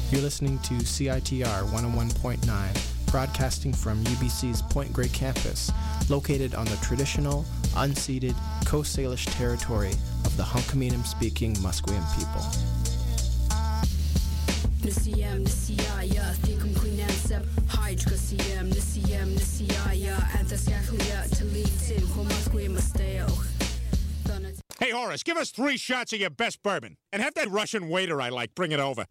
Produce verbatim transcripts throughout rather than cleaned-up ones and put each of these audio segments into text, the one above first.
You're listening to C I T R one oh one point nine, broadcasting from U B C's Point Grey campus, located on the traditional, unceded Coast Salish territory of the Hunkaminam-speaking Musqueam people. Nisiyam nisiyaya thikum quinansab hydra siyam nisiyam nisiyaya antaskaklia talitin homasque musteo. Hey Horace, give us three shots of your best bourbon and have that Russian waiter I like bring it over.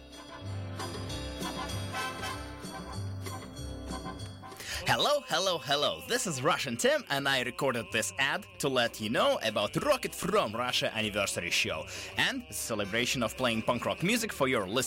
Hello, hello, hello. This is Russian Tim, and I recorded this ad to let you know about Rocket from Russia anniversary show and the celebration of playing punk rock music for your listeners.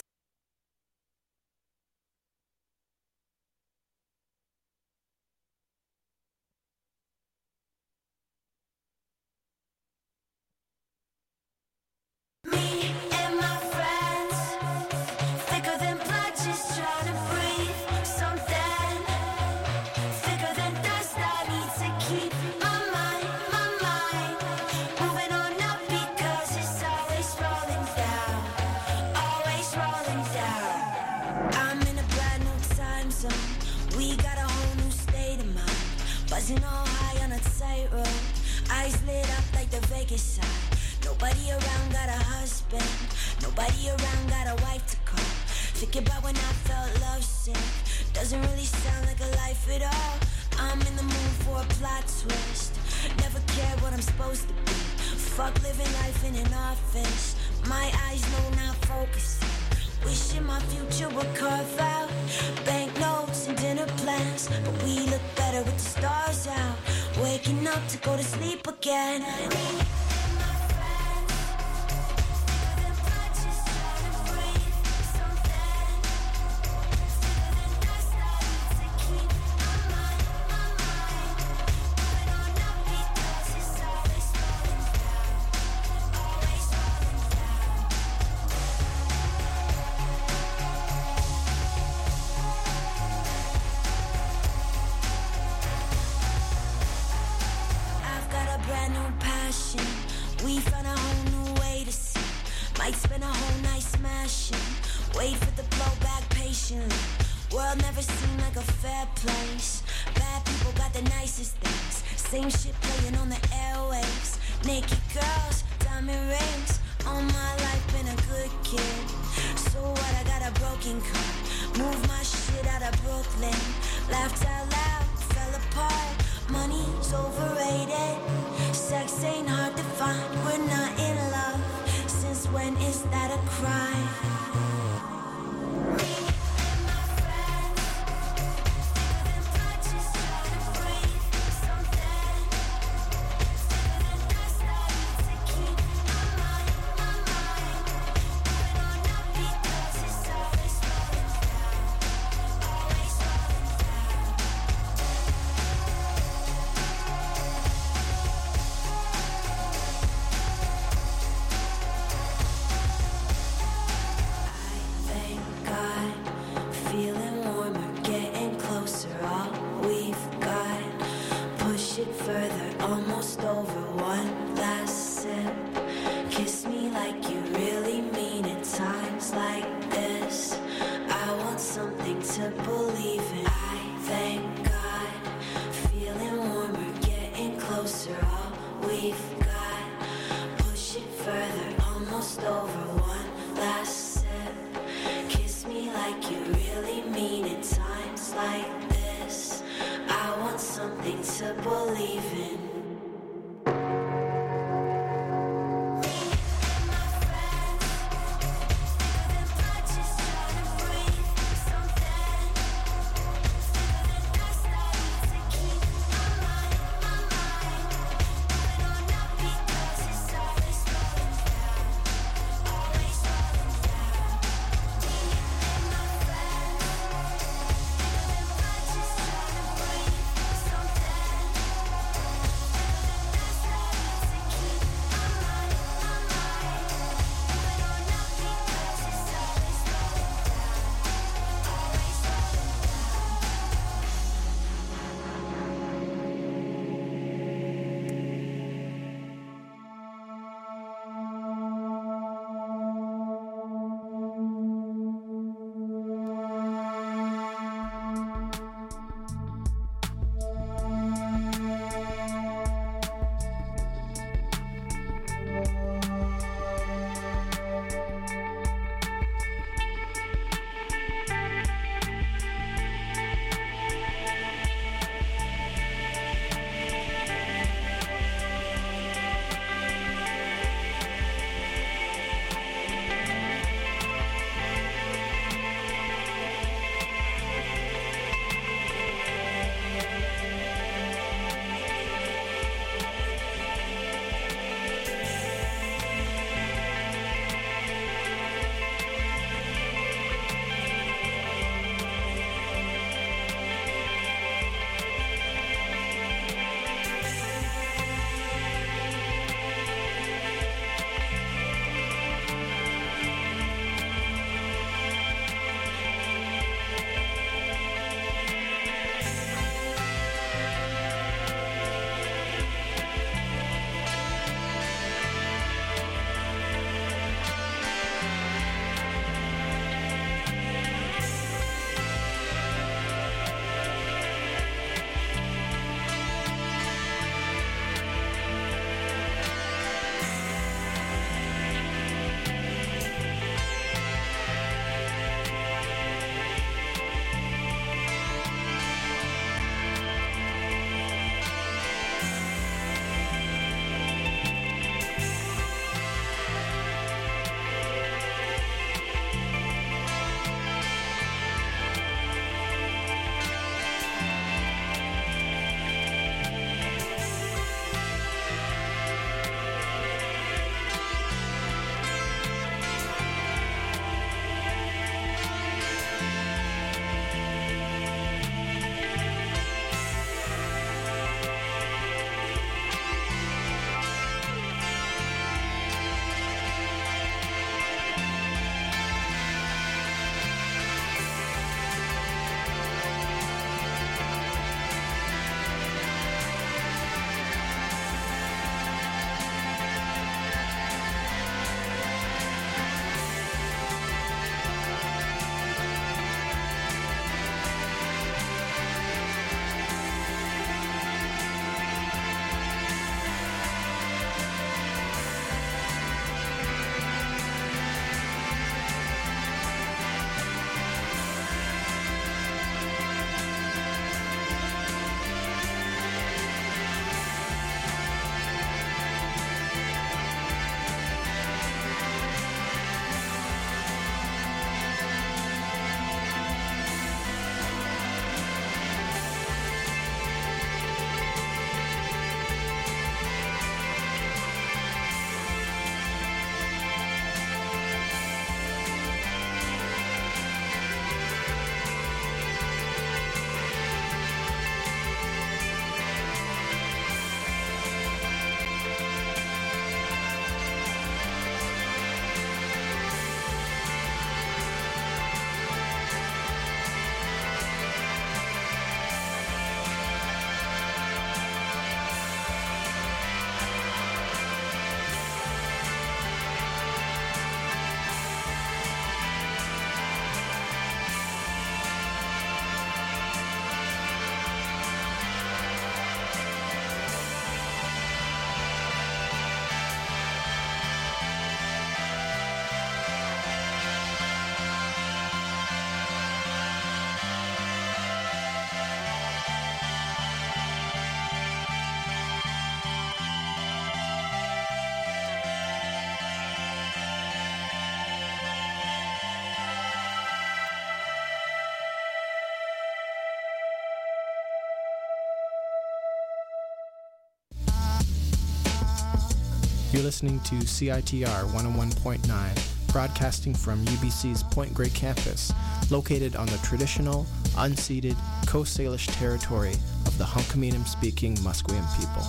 You're listening to C I T R one oh one point nine, broadcasting from U B C's Point Grey campus, located on the traditional, unceded Coast Salish territory of the Hunkaminam-speaking Musqueam people.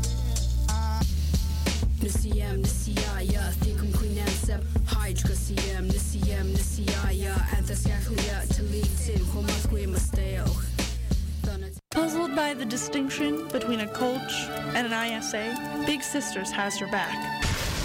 Nisiyam nisiyaya thikum kuinansab hydra siyam nisiyam nisiyaya antasyaklia talitin homasque masteo. Puzzled by the distinction between a Colch and an I S A, Big Sisters has your back.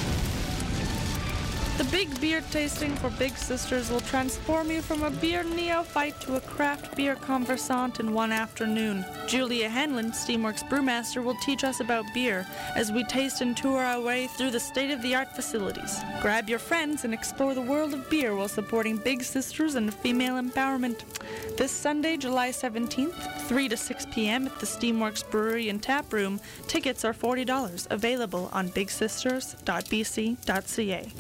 The Big Beer Tasting for Big Sisters will transform you from a beer neophyte to a craft beer conversant in one afternoon. Julia Hanlon, Steamworks Brewmaster, will teach us about beer as we taste and tour our way through the state-of-the-art facilities. Grab your friends and explore the world of beer while supporting Big Sisters and female empowerment. This Sunday, July seventeenth, three to six p.m. at the Steamworks Brewery and Tap Room. Tickets are forty dollars, available on big sisters dot b c dot c a.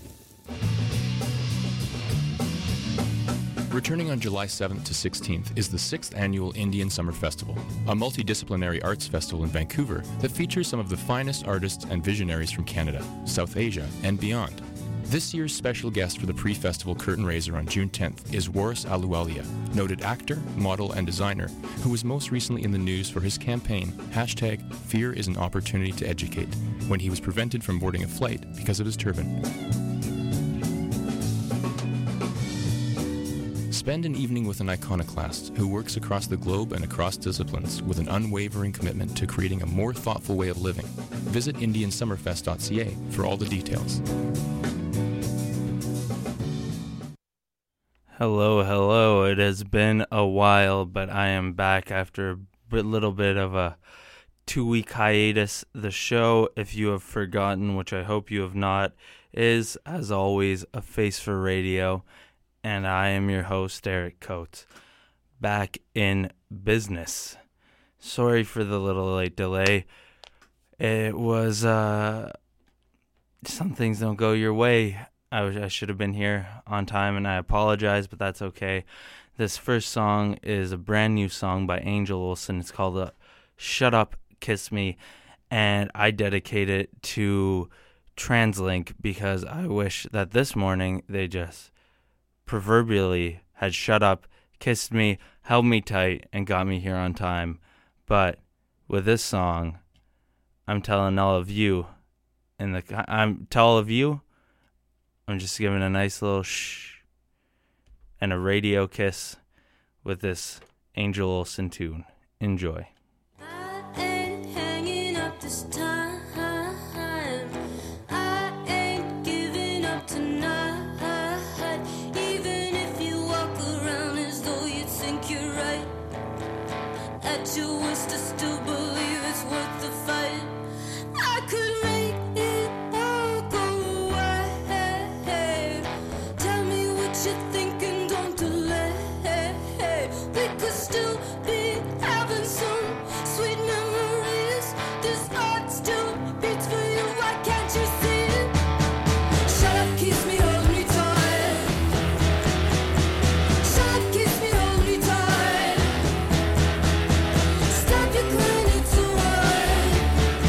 Returning on July seventh to sixteenth is the sixth Annual Indian Summer Festival, a multidisciplinary arts festival in Vancouver that features some of the finest artists and visionaries from Canada, South Asia, and beyond. This year's special guest for the pre-festival curtain raiser on June tenth is Waris Ahluwalia, noted actor, model, and designer, who was most recently in the news for his campaign, hashtag Fear is an Opportunity to Educate, when he was prevented from boarding a flight because of his turban. Spend an evening with an iconoclast who works across the globe and across disciplines with an unwavering commitment to creating a more thoughtful way of living. Visit indian summerfest dot c a for all the details. Hello, hello. It has been a while, but I am back after a little bit of a two-week hiatus. The show, if you have forgotten, which I hope you have not, is, as always, a face for radio. And I am your host, Eric Coates, back in business. Sorry for the little late delay. It was, uh, some things don't go your way. I, was, I should have been here on time, and I apologize, but that's okay. This first song is a brand new song by Angel Olsen. It's called uh, Shut Up, Kiss Me, and I dedicate it to TransLink because I wish that this morning they just proverbially had shut up, kissed me, held me tight, and got me here on time. But with this song, I'm telling all of you, and the I'm to all of you, I'm just giving a nice little shh and a radio kiss with this Angel Olsen tune. Enjoy. I ain't hanging up this time. I ain't giving up tonight. At your worst, I still believe it's worth the fight. I could make it all go away. Tell me what you're thinking, don't delay. We could still be having some sweet memories. This heart still beats for you, why can't you see it? Shut up, kiss me, hold me tight. Shut up, kiss me, hold me tight. Stop your crying, it's alright.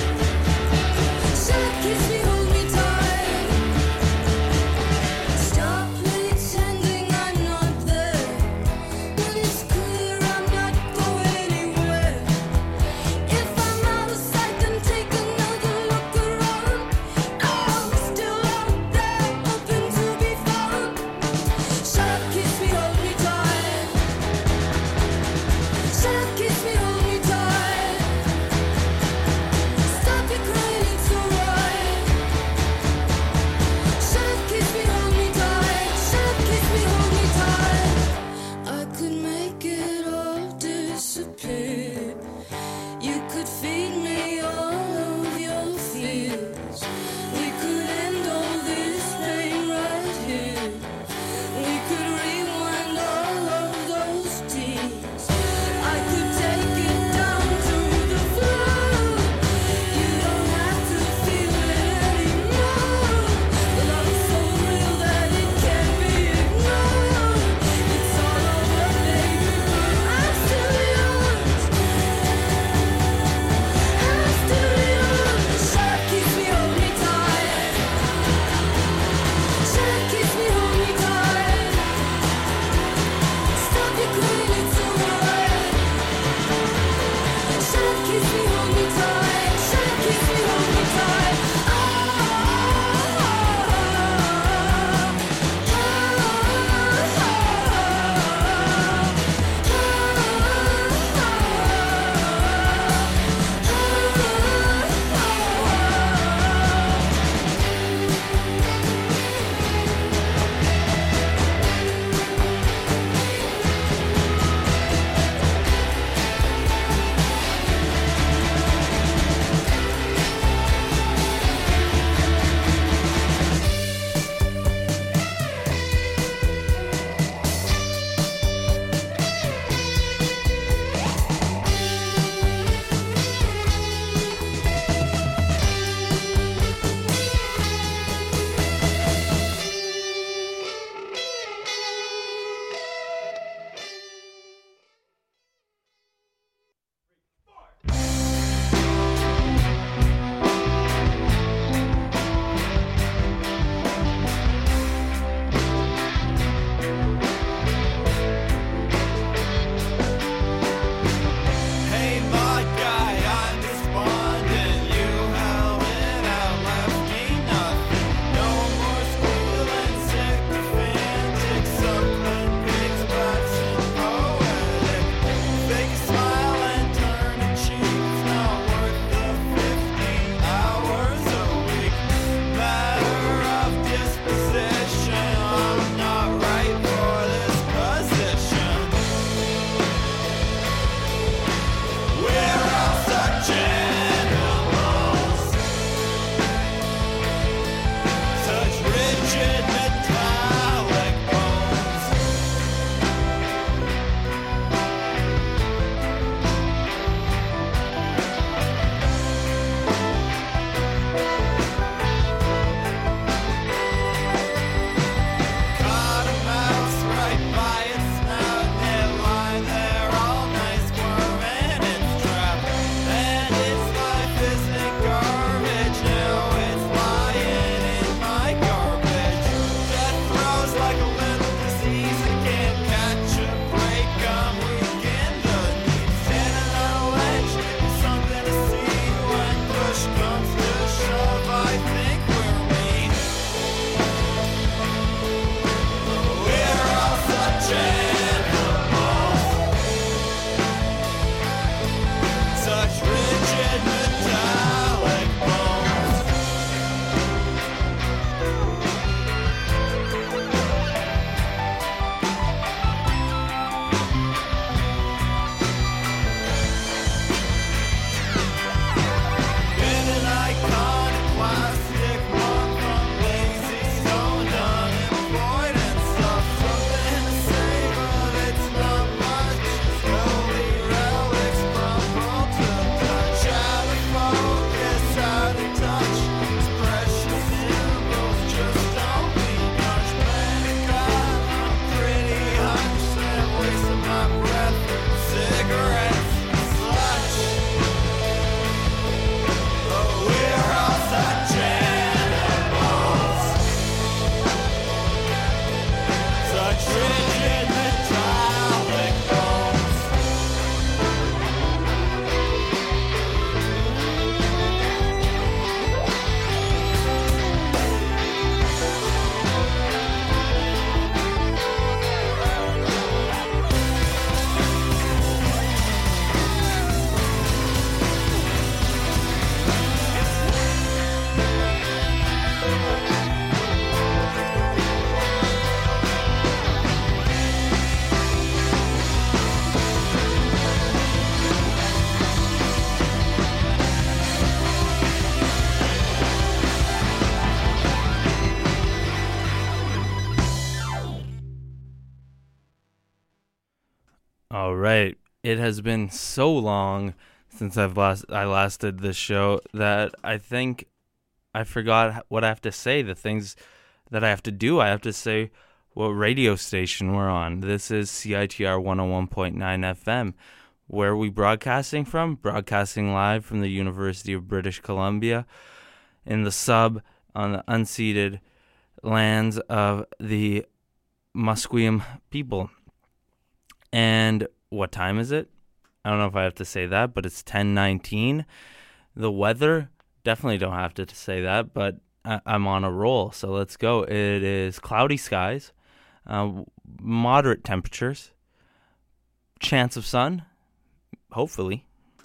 All right. It has been so long since I've last I last did this show that I think I forgot what I have to say, the things that I have to do. I have to say what radio station we're on. This is C I T R one oh one point nine F M. Where are we broadcasting from? Broadcasting live from the University of British Columbia in the sub on the unceded lands of the Musqueam people. And what time is it? I don't know if I have to say that, but it's ten nineteen. The weather, definitely don't have to say that, but I- I'm on a roll, so let's go. It is cloudy skies, uh, moderate temperatures, chance of sun, hopefully.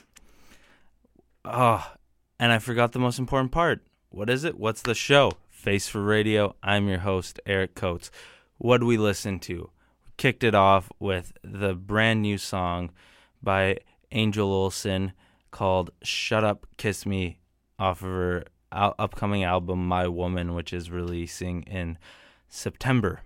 Oh, and I forgot the most important part. What is it? What's the show? Face for Radio. I'm your host, Eric Coates. What do we listen to? We kicked it off with the brand new song by Angel Olsen called Shut Up, Kiss Me off of her al- upcoming album, My Woman, which is releasing in September.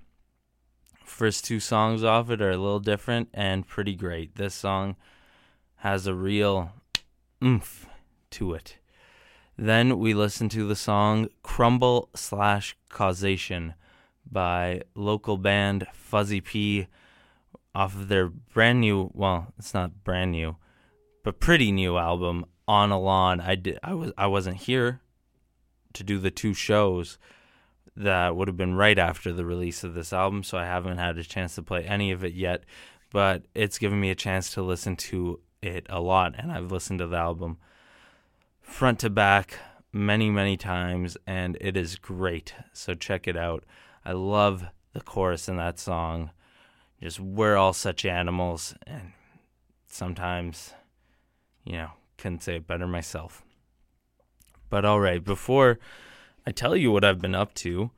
First two songs off it are a little different and pretty great. This song has a real oomph to it. Then we listened to the song Crumble slash Causation by local band Fuzzy P off of their brand new, well, it's not brand new, but pretty new album, On a Lawn. I, did, I, was, I wasn't here to do the two shows that would have been right after the release of this album, so I haven't had a chance to play any of it yet, but it's given me a chance to listen to it a lot, and I've listened to the album front to back many, many times, and it is great, so check it out. I love the chorus in that song. Just, we're all such animals, and sometimes, you know, couldn't say it better myself. But all right, before I tell you what I've been up to,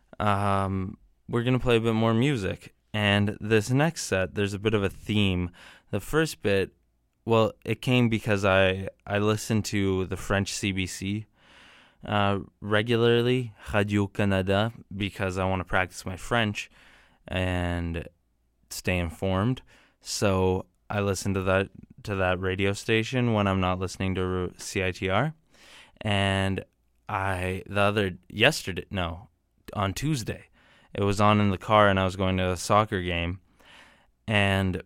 um, we're going to play a bit more music. And this next set, there's a bit of a theme. The first bit, well, it came because I, I listened to the French C B C uh, regularly, Radio Canada, because I want to practice my French and stay informed. So I listen to that to that radio station when I'm not listening to C I T R. And I the other yesterday no on Tuesday it was on in the car, and I was going to a soccer game, and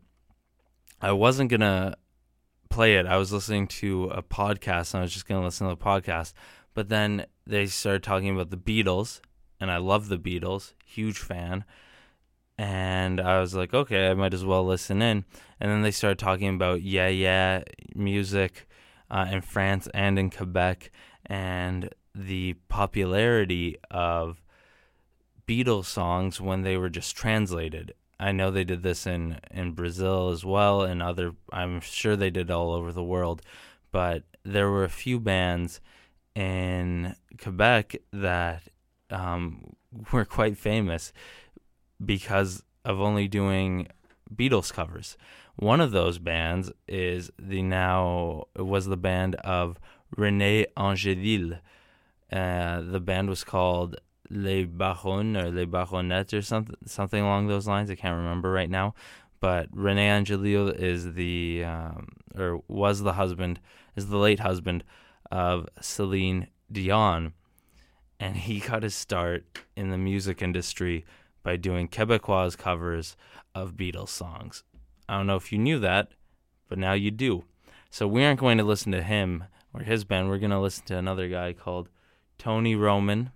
I wasn't gonna play it. I was listening to a podcast, and I was just gonna listen to the podcast. But then they started talking about the Beatles, and I love the Beatles, huge fan. And I was like, okay, I might as well listen in. And then they started talking about yeah, yeah music uh, in France and in Quebec, and the popularity of Beatles songs when they were just translated. I know they did this in, in Brazil as well, and other, I'm sure they did all over the world. But there were a few bands in Quebec that um, were quite famous because of only doing Beatles covers. One of those bands is the now it was the band of René Angélil. Uh, the band was called Les Barons or Les Baronettes or something something along those lines. I can't remember right now. But René Angélil is the um, or was the husband is the late husband of Celine Dion, and he got his start in the music industry by doing Quebecois covers of Beatles songs. I don't know if you knew that, but now you do. So we aren't going to listen to him or his band. We're going to listen to another guy called Tony Roman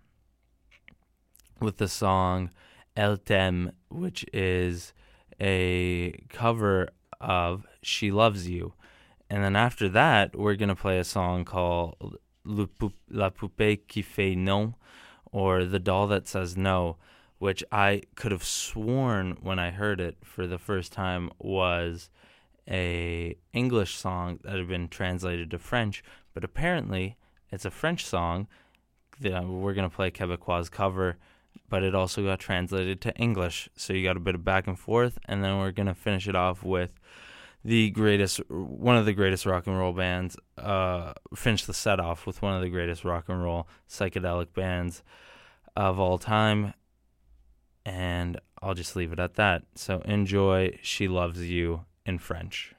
with the song El T'aime, which is a cover of She Loves You. And then after that, we're going to play a song called La Poupée qui fait non, or The Doll That Says No, which I could have sworn when I heard it for the first time was a English song that had been translated to French, but apparently it's a French song. That we're going to play Quebecois cover, but it also got translated to English, so you got a bit of back and forth, and then we're going to finish it off with the greatest, one of the greatest rock and roll bands, uh, finish the set off with one of the greatest rock and roll psychedelic bands of all time. And I'll just leave it at that. So enjoy She Loves You in French.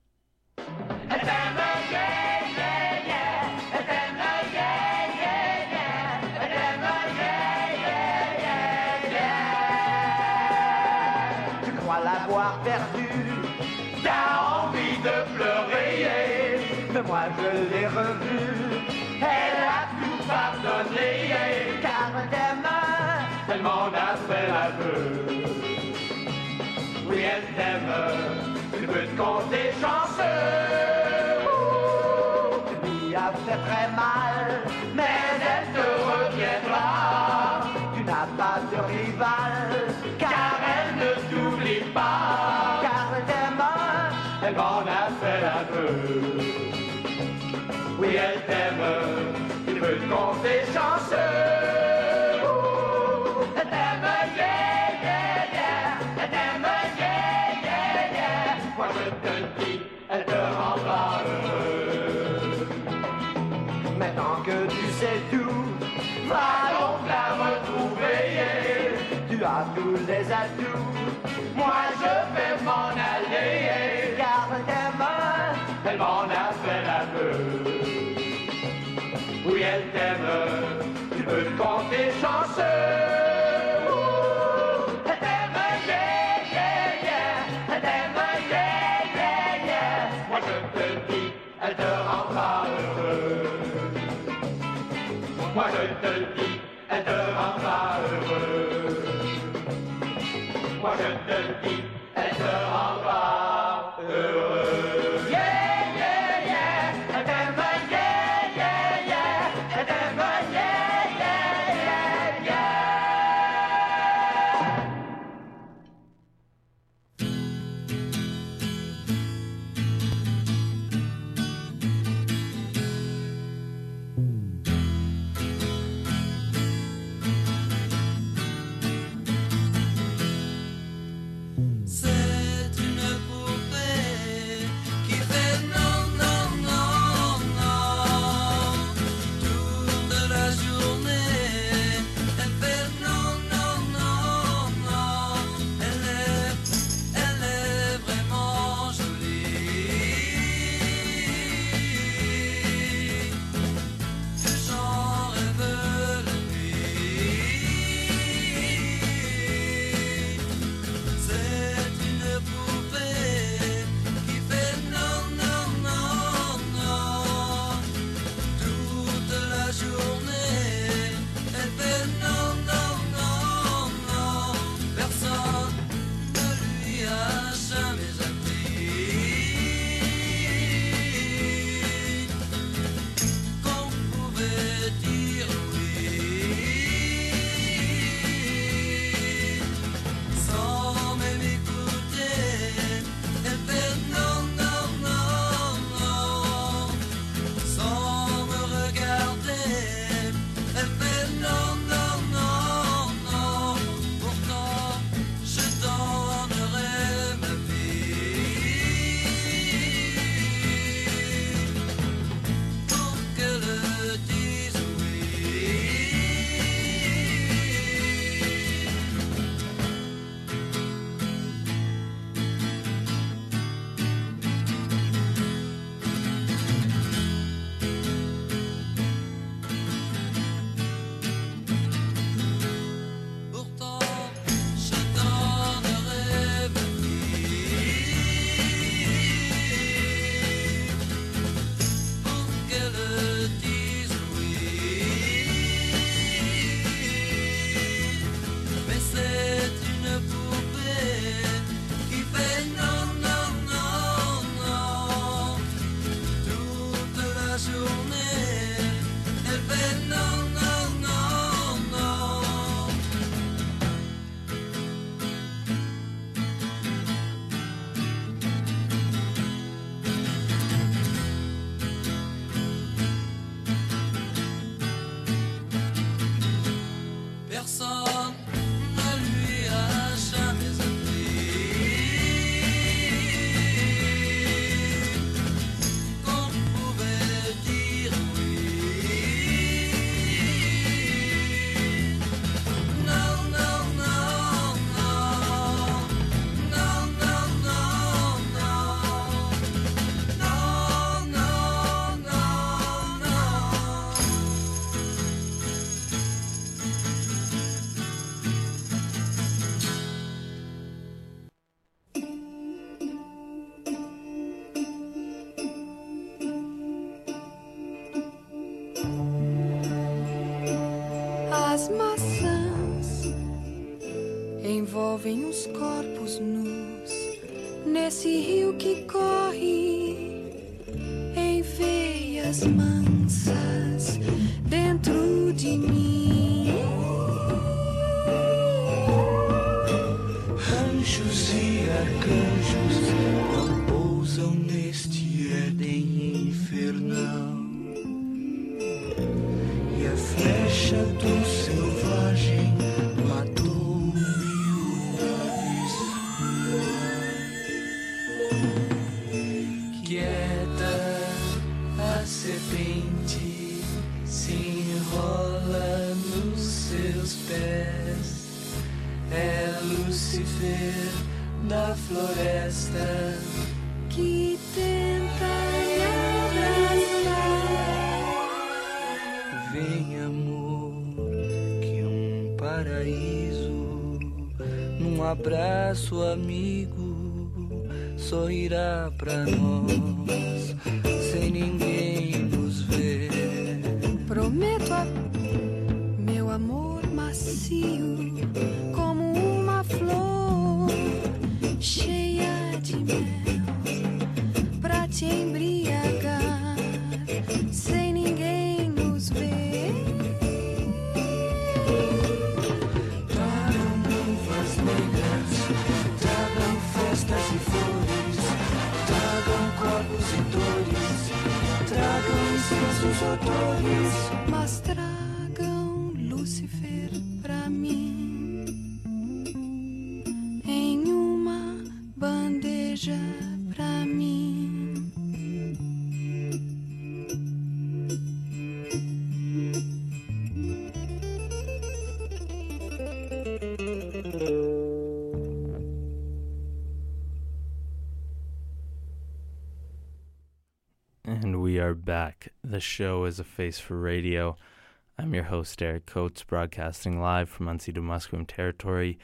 Tu crois l'avoir perdue, t'as envie de pleurer, mais moi je l'ai revue, elle a tout pardonné, car elle t'aime, elle m'en a fait l'aveu. Oui, elle t'aime, tu peux te compter chanceux. Ouh, tu lui as fait très mal, mais elle te reviendra. Tu n'as pas de rival, car elle ne t'oublie pas. Car elle t'aime, elle m'en a fait l'aveu. Oui, elle t'aime, tu peux te compter chanceux. Ouh, elle t'aime, yeah, yeah, yeah. Elle t'aime, yeah, yeah, yeah. Moi je te le dis, elle te rendra heureux. Maintenant que tu sais tout, va donc la retrouver. Tu as tous les atouts, moi je vais m'en aller. Car elle t'aime, elle m'en a fait l'aveu. Oui, elle t'aime, tu peux te compter chanceux. Ouh, elle t'aime, yeah, yeah, yeah. Elle t'aime, yeah, yeah, yeah. Moi je te le dis, elle te rendra heureux. Moi je te le dis, elle te rendra heureux. Moi je te le dis, elle te rendra heureux. Yeah, yeah, yeah. Elle t'aime, yeah, yeah, yeah. Elle t'aime, yeah, yeah, yeah, yeah. Tem os corpos nus nesse rio que corre em veias mansas dentro de mim. Anjos e arcanjos não pousam neste Éden infernal, e a flecha do selvagem matou-me uma vez. Quieta, a serpente se enrola nos seus pés. É Lúcifer da floresta que tenta me abraçar. Vem, amor, que um paraíso num abraço amigo sorrirá pra nós sem ninguém nos ver. Prometo a meu amor macio como uma flor cheia de mel pra te embriagar sem ninguém nos ver. Tragam luvas negras, tragam festas e flores, tragam corpos e dores, tragam incensos odores, mas tragam Lúcifer pra mim em uma bandeja pra mim. And we are back. The show is A Face for Radio. I'm your host, Eric Coates, broadcasting live from unceded Musqueam territory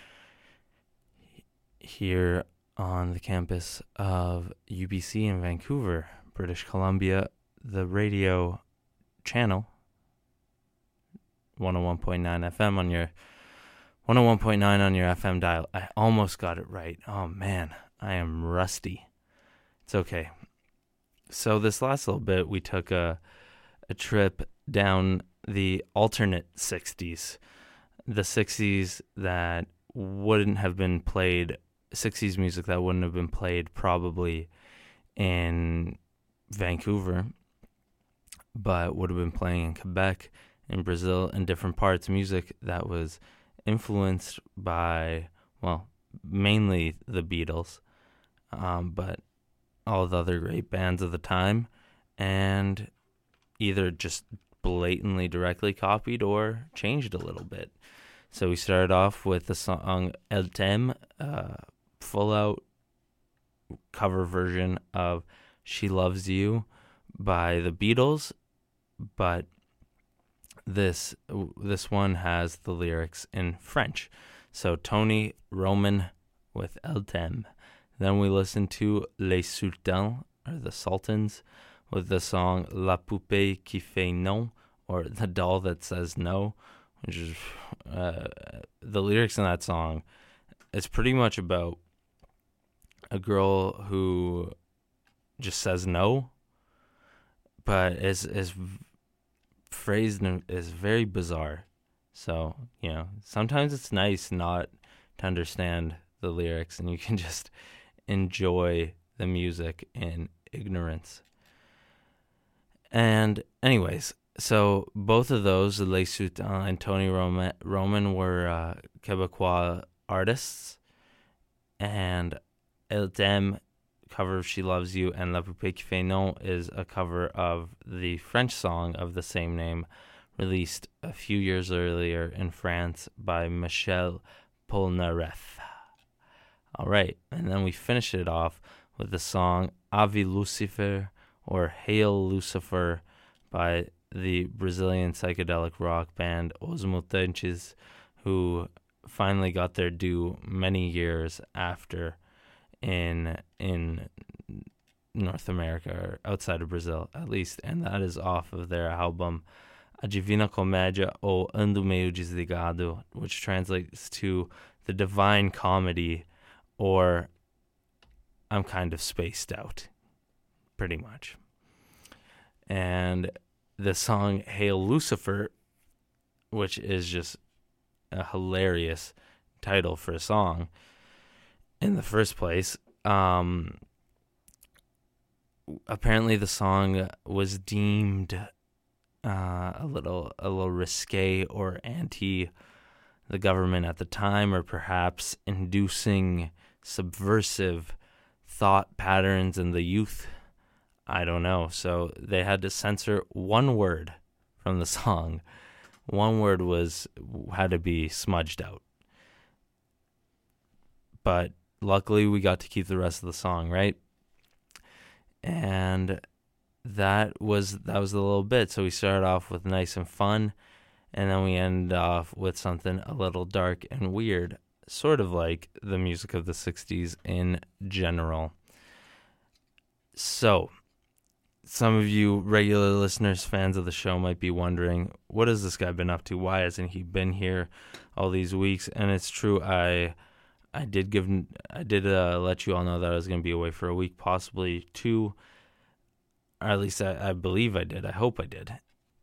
here on the campus of U B C in Vancouver, British Columbia. The radio channel, one oh one point nine F M on your one oh one point nine on your F M dial. I almost got it right. Oh man, I am rusty. It's okay. So this last little bit, we took a a trip down the alternate sixties, the sixties that wouldn't have been played, sixties music that wouldn't have been played probably in Vancouver, but would have been playing in Quebec, in Brazil, in different parts, music that was influenced by, well, mainly the Beatles, um, but all the other great bands of the time, and either just blatantly directly copied or changed a little bit. So we started off with the song El Thème, uh, full-out cover version of She Loves You by the Beatles, but this this one has the lyrics in French. So Tony Roman with El Thème. Then we listened to Les Sultans, or the Sultans, with the song La Poupée qui fait non, or The Doll That Says No, which is, uh, the lyrics in that song, it's pretty much about a girl who just says no, but is is phrased in, is very bizarre. So, you know, sometimes it's nice not to understand the lyrics, and you can just enjoy the music in ignorance. And anyways, so both of those, Les Sultans and Tony Roman, Roman were uh, Quebecois artists, and El Thème, cover of She Loves You, and La Poupée qui fait non is a cover of the French song of the same name, released a few years earlier in France by Michel Polnareff. All right, and then we finish it off with the song Ave Lucifer, or Hail Lucifer, by the Brazilian psychedelic rock band Os Mutantes, who finally got their due many years after in in North America, or outside of Brazil at least, and that is off of their album A Divina Comédia ou Ando Meio Desligado, which translates to The Divine Comedy, or I'm kind of spaced out, pretty much. And the song Hail Lucifer, which is just a hilarious title for a song in the first place. Um, apparently the song was deemed uh, a little a little risque or anti the government at the time, or perhaps inducing subversive thought patterns in the youth. I don't know. So they had to censor one word from the song. One word was had to be smudged out. But luckily we got to keep the rest of the song, right? And that was that was the little bit. So we started off with nice and fun, and then we end off with something a little dark and weird, sort of like the music of the sixties in general. So, some of you regular listeners, fans of the show, might be wondering, what has this guy been up to? Why hasn't he been here all these weeks? And it's true, I I did give I did uh, let you all know that I was going to be away for a week, possibly two, or at least I, I believe I did. I hope I did.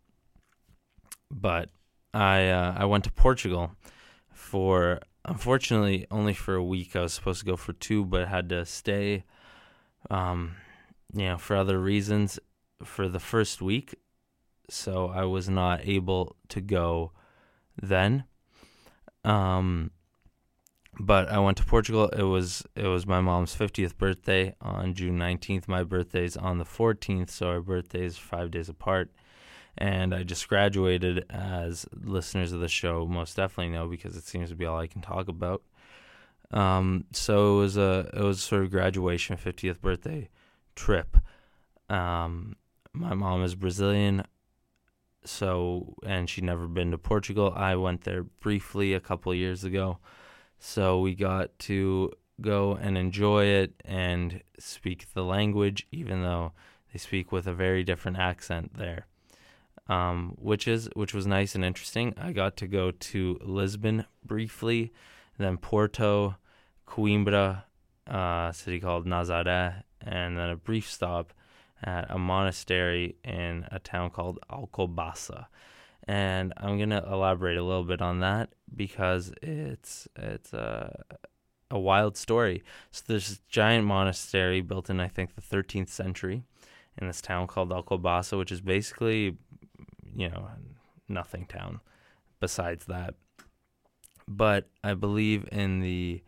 But I uh, I went to Portugal for, unfortunately, only for a week. I was supposed to go for two, but had to stay, um, you know, for other reasons for the first week. So I was not able to go then. Um, but I went to Portugal. It was it was my mom's fiftieth birthday on June nineteenth. My birthday's on the fourteenth, so our birthdays are five days apart. And I just graduated, as listeners of the show most definitely know, because it seems to be all I can talk about. Um, so it was a it was sort of graduation, fiftieth birthday trip. Um, my mom is Brazilian, so and she'd never been to Portugal. I went there briefly a couple of years ago, so we got to go and enjoy it and speak the language, even though they speak with a very different accent there. Um, which is which was nice and interesting. I got to go to Lisbon briefly, then Porto, Coimbra, a city called Nazaré, and then a brief stop at a monastery in a town called Alcobaça. And I'm gonna elaborate a little bit on that because it's it's a a wild story. So there's this giant monastery built in, I think, the thirteenth century in this town called Alcobaça, which is basically, you know, nothing town besides that. But I believe in the,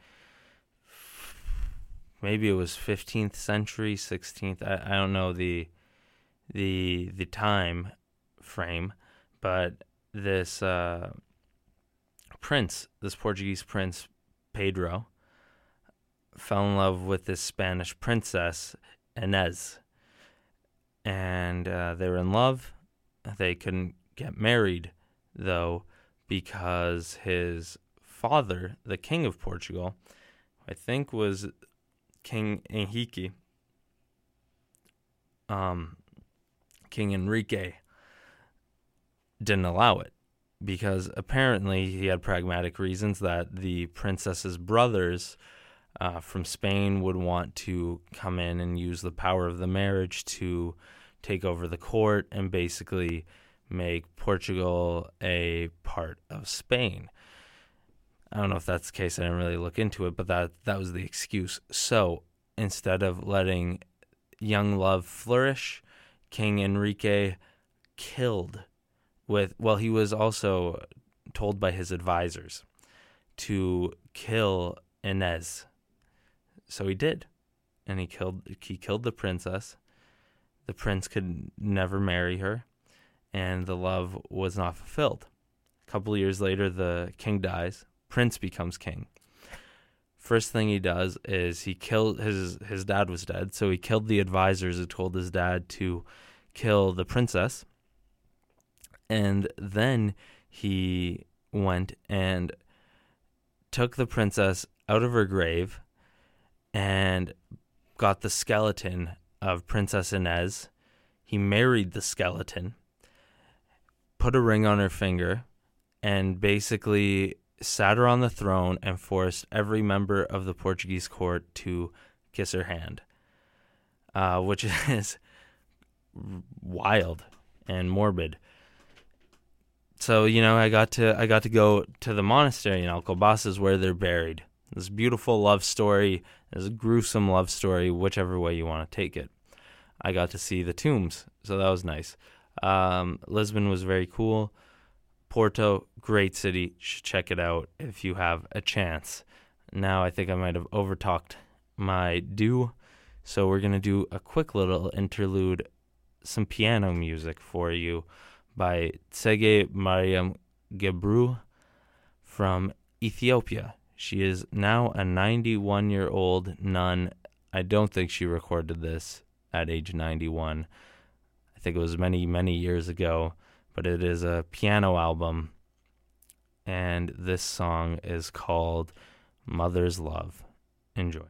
maybe it was fifteenth century, sixteenth, I, I don't know the the the time frame, but this uh, prince, this Portuguese prince, Pedro, fell in love with this Spanish princess, Inez. And uh, they were in love. They couldn't get married, though, because his father, the king of Portugal, I think was King Henrique, um, King Enrique, didn't allow it, because apparently he had pragmatic reasons that the princess's brothers uh, from Spain would want to come in and use the power of the marriage to take over the court and basically make Portugal a part of Spain. I don't know if that's the case. I didn't really look into it, but that that was the excuse. So instead of letting young love flourish, King Enrique killed with, well, he was also told by his advisors to kill Inez. So he did. And he killed he killed the princess. The prince could never marry her, and the love was not fulfilled. A couple of years later, the king dies. Prince becomes king. First thing he does is he killed his his dad was dead, so he killed the advisors who told his dad to kill the princess. And then he went and took the princess out of her grave and got the skeleton of Princess Inez. He married the skeleton, put a ring on her finger, and basically sat her on the throne and forced every member of the Portuguese court to kiss her hand, uh, which is wild and morbid. So, you know, I got to I got to go to the monastery in Alcobaças where they're buried. This beautiful love story, this gruesome love story, whichever way you want to take it. I got to see the tombs, so that was nice. Um, Lisbon was very cool. Porto, great city. You should check it out if you have a chance. Now I think I might have overtalked my due, so we're going to do a quick little interlude, some piano music for you by Tsege Mariam Gebru from Ethiopia. She is now a ninety-one-year-old nun. I don't think she recorded this at age ninety-one. I think it was many, many years ago, but it is a piano album, and this song is called Mother's Love. Enjoy.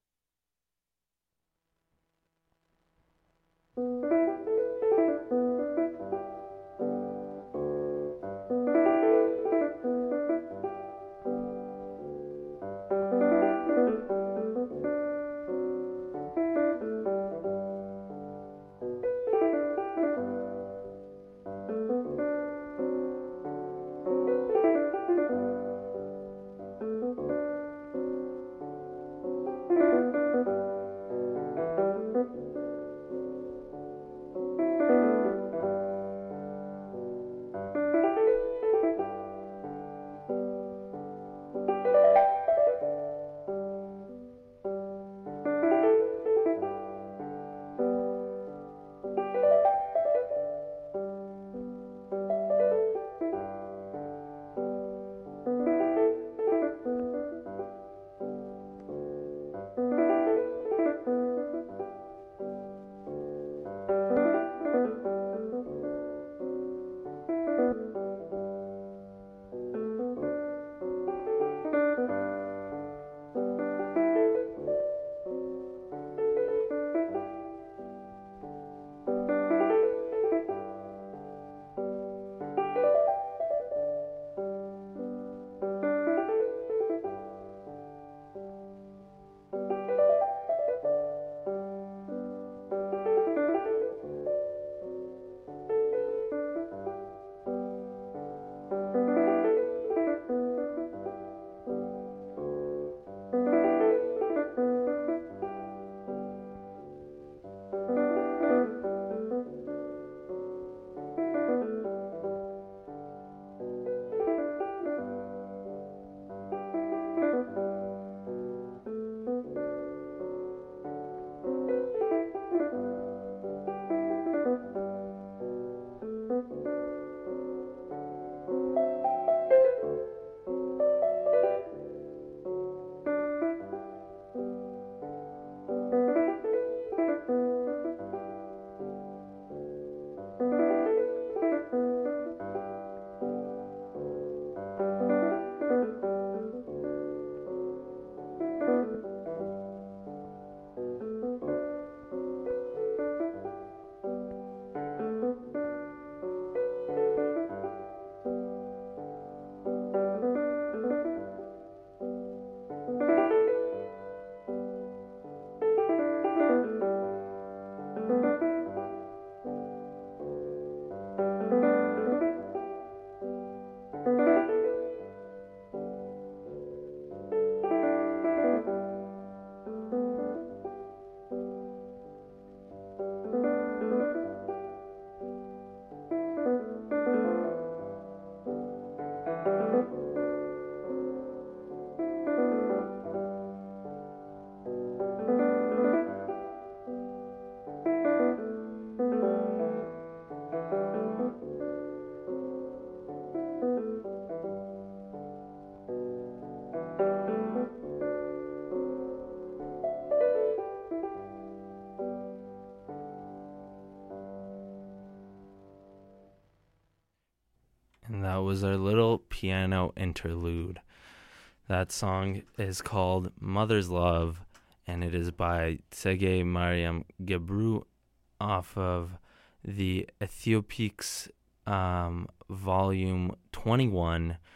That was our little piano interlude. That song is called Mother's Love, and it is by Tsege Mariam Gebru off of the Ethiopics um, Volume twenty-one,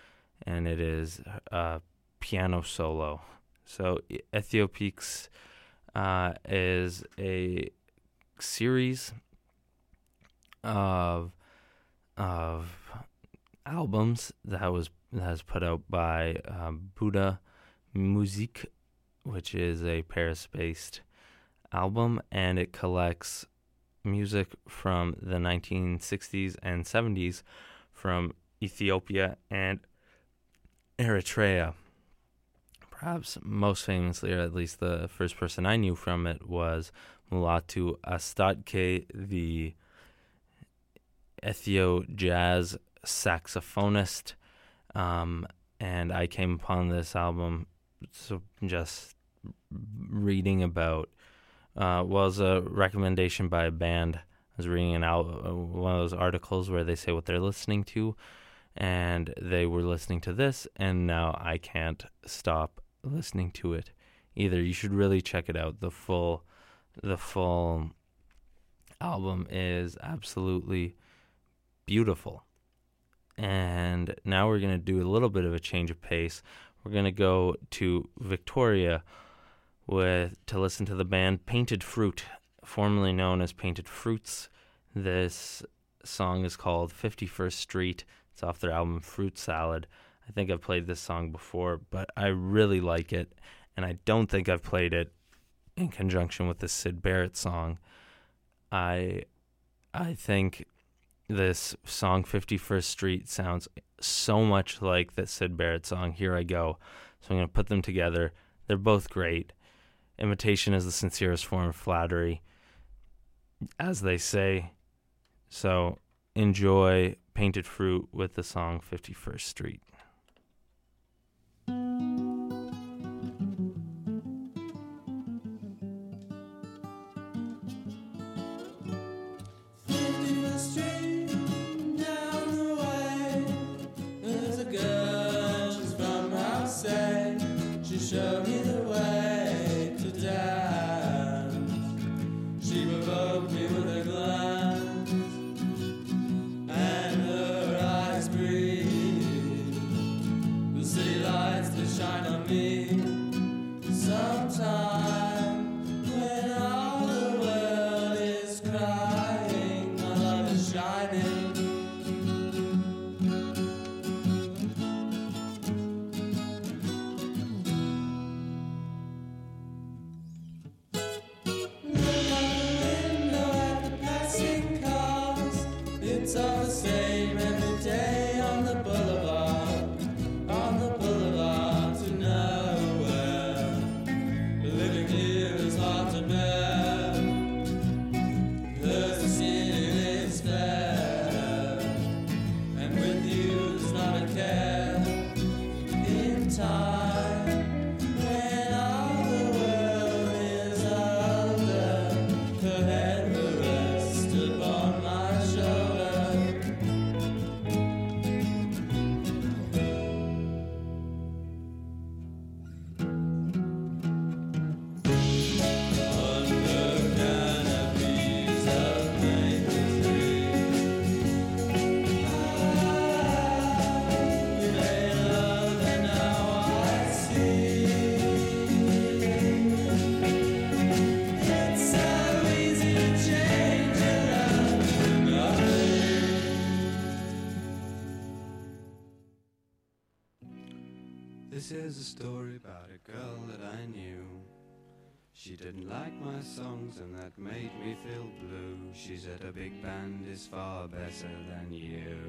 and it is a piano solo. So Ethiopiques uh, is a series of of albums that was that was put out by uh, Buddha Musique, which is a Paris-based album, and it collects music from the nineteen sixties and seventies from Ethiopia and Eritrea. Perhaps most famously, or at least the first person I knew from it, was Mulatu Astatke, the Ethio jazz saxophonist. Um, and I came upon this album so just reading about, uh, was a recommendation by a band. I was reading an al- one of those articles where they say what they're listening to, and they were listening to this, and now I can't stop listening to it either. You should really check it out. The full, the full album is absolutely beautiful. And now we're going to do a little bit of a change of pace. We're going to go to Victoria with to listen to the band Painted Fruit, formerly known as Painted Fruits. This song is called fifty-first Street. It's off their album Fruit Salad. I think I've played this song before, but I really like it, and I don't think I've played it in conjunction with the Syd Barrett song. I I think this song, fifty-first Street, sounds so much like the Syd Barrett song, Here I Go. So I'm going to put them together. They're both great. Imitation is the sincerest form of flattery, as they say. So enjoy Painted Fruit with the song fifty-first Street. Show me the way to dance. She provoked me with a glance, and her eyes breathe the city lights that shine on me. Sometime when all the world is crying, my love is shining. It's all the same every day on the boulevard, on the boulevard to nowhere. Living here is hard to bear, 'cause the city is fair, and with you there's not a care. In time, when all the world is older, her head will rest upon my shoulder. This is a story about a girl that I knew. She didn't like my songs and that made me feel blue. She said a big band is far better than you.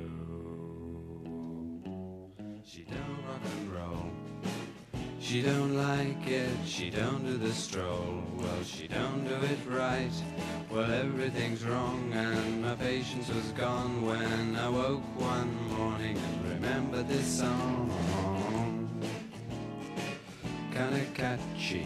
She don't rock and roll, she don't like it, she don't do the stroll. Well, she don't do it right, well, everything's wrong. And my patience was gone when I woke one morning and remembered this song. Kinda catchy.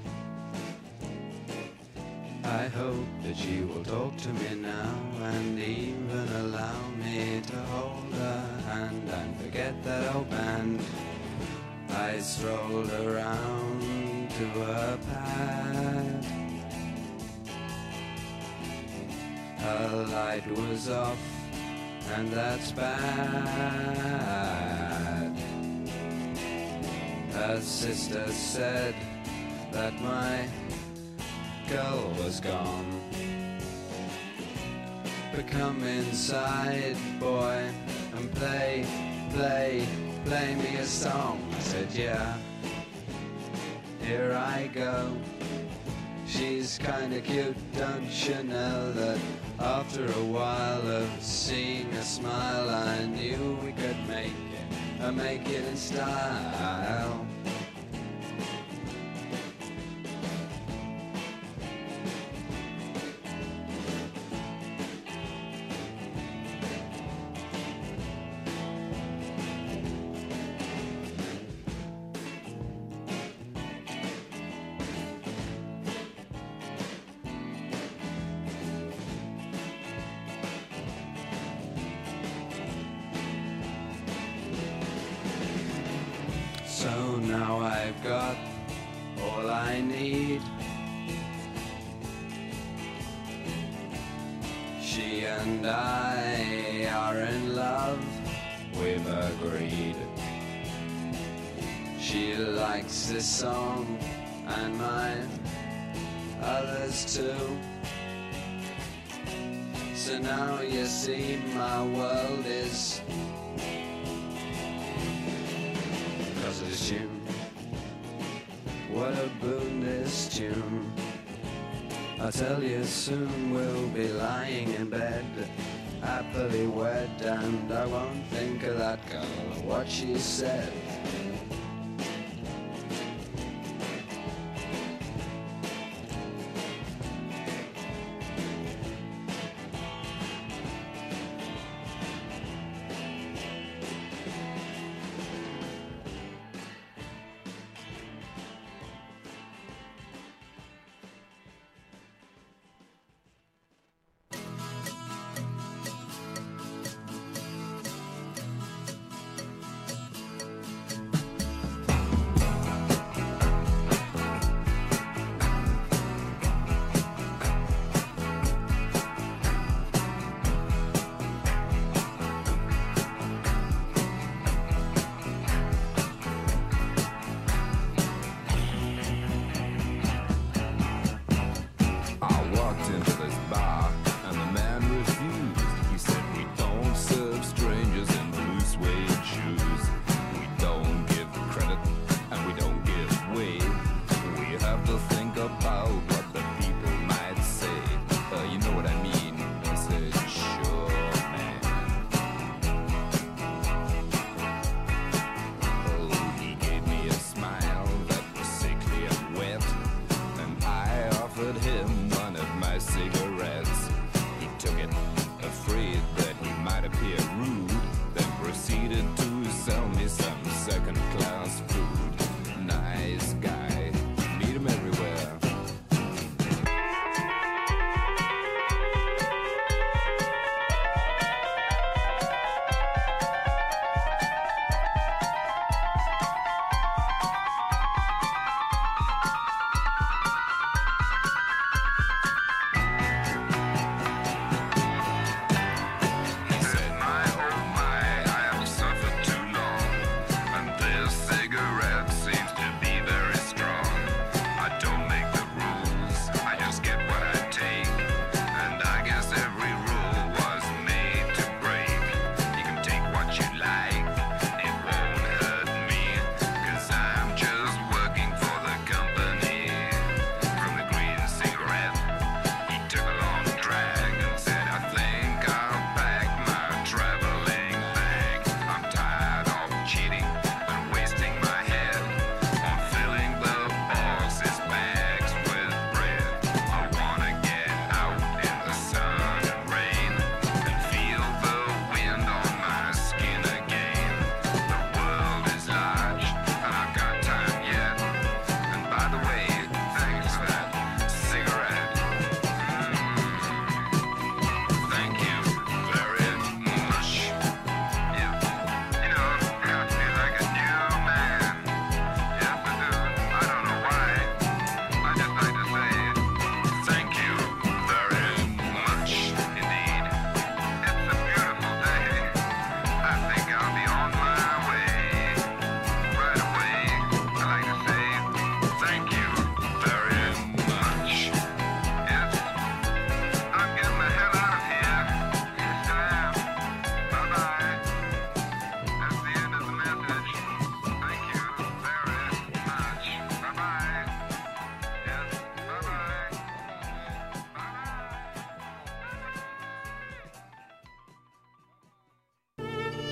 I hope that she will talk to me now and even allow me to hold her hand and forget that old band. I strolled around to her pad. Her light was off, and that's bad. Her sister said that my girl was gone. But come inside, boy, and play, play, play me a song. I said, yeah, here I go. She's kinda cute, don't you know that after a while of seeing her smile, I knew we could make it, uh, make it in style. So now I've got all I need. She and I are in love, we've agreed. She likes this song and mine, others too. So now you see my world is because of this tune. What a boon this tune. I'll tell you soon we'll be lying in bed, happily wed, and I won't think of that girl or what she said.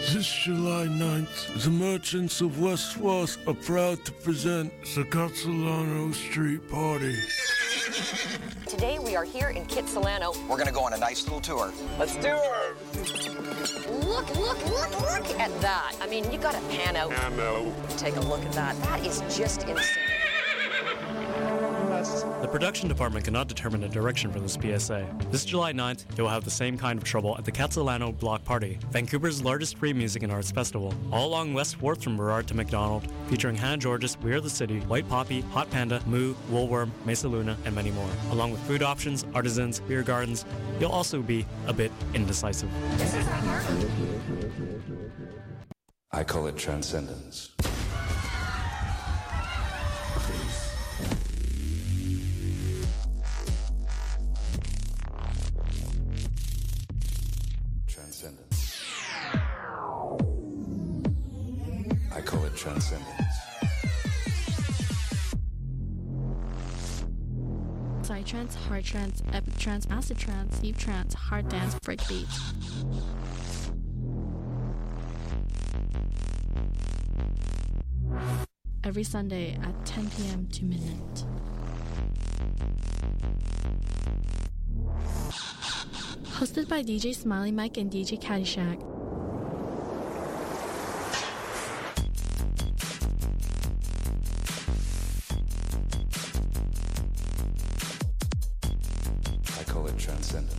This July ninth, the merchants of West Forth are proud to present the Catalano Street Party. Today we are here in Kitsilano. We're going to go on a nice little tour. Let's do it! Look, look, look, look at that. I mean, you got to pan out. I know. Take a look at that. That is just insane. The production department cannot determine a direction for this P S A. This July ninth, they will have the same kind of trouble at the Catalano Block Party, Vancouver's largest free music and arts festival. All along West fourth from Burrard to McDonald, featuring Hannah George's We Are the City, White Poppy, Hot Panda, Moo, Woolworm, Mesa Luna, and many more. Along with food options, artisans, beer gardens, you'll also be a bit indecisive. I call it transcendence. Transcendence. I call it transcendence. Psytrance, hard trance, epic trance, acid trance, deep trance, hard dance, breakbeat. Every Sunday at ten p.m. to midnight. Hosted by D J Smiley Mike and D J Caddyshack. I call it transcendence.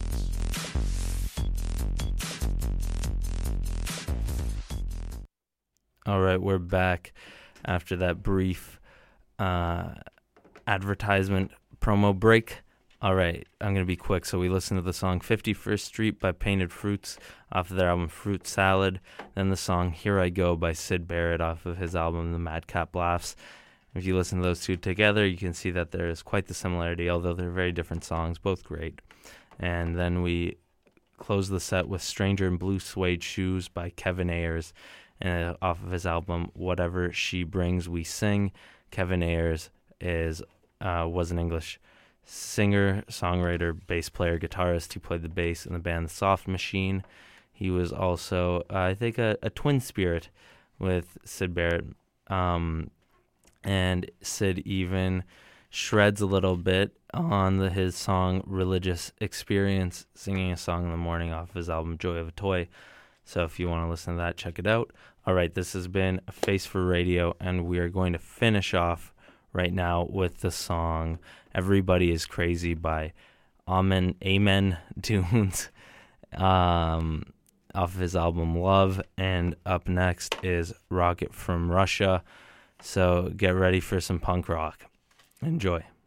All right, we're back after that brief uh, advertisement promo break. All right, I'm going to be quick. So we listened to the song fifty-first Street by Painted Fruits off of their album Fruit Salad. Then the song Here I Go by Syd Barrett off of his album The Madcap Laughs. If you listen to those two together, you can see that there is quite the similarity, although they're very different songs, both great. And then we close the set with Stranger in Blue Suede Shoes by Kevin Ayers uh, off of his album Whatever She Brings We Sing. Kevin Ayers is uh, was an English singer, songwriter, bass player, guitarist who played the bass in the band The Soft Machine. He was also, uh, I think, a, a twin spirit with Syd Barrett. Um, and Syd even shreds a little bit on the, his song Religious Experience, singing a song in the morning off of his album Joy of a Toy. So if you want to listen to that, check it out. All right, this has been A Face for Radio, and we are going to finish off right now with the song Everybody is Crazy by Amen Amen Dunes um, off of his album Love. And up next is Rocket from Russia. So get ready for some punk rock. Enjoy.